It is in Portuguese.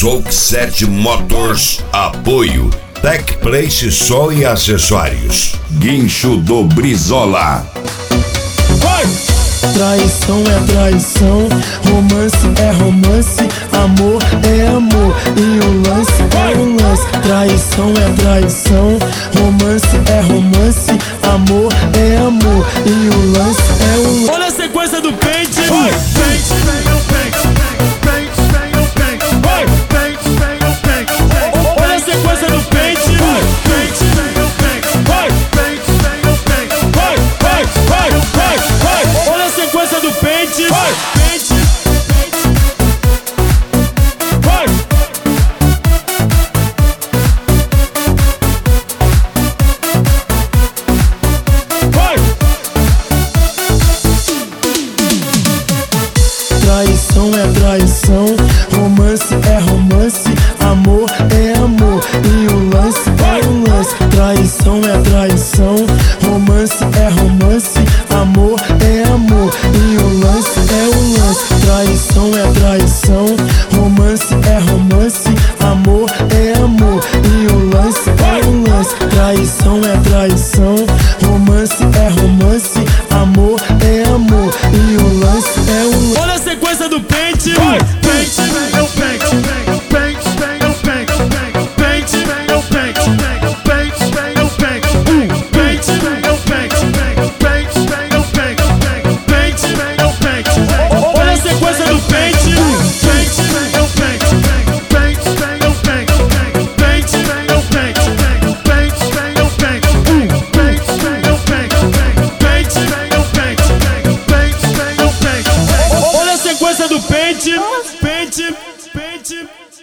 Souk 7 Motors. Apoio Tech Place Som e Acessórios. Guincho do Brizola. Traição é traição, romance é romance, amor é amor e o lance é o lance. Traição é traição, romance é romance, amor é amor e o lance é o lance. Olha a sequência do pente. Olha a sequência do pente. Olha a sequência do pente. Traição é traição, romance é romance, amor é amor e o lance é o lance. Traição é traição, romance é romance, amor é amor e o lance é o lance. Traição é traição, romance é romance, amor é amor e o lance é o lance. Traição é traição, romance é romance, amor é amor e o lance é o lance. Olha a sequência do pente. Olha a sequência do pente. Olha a sequência do pente.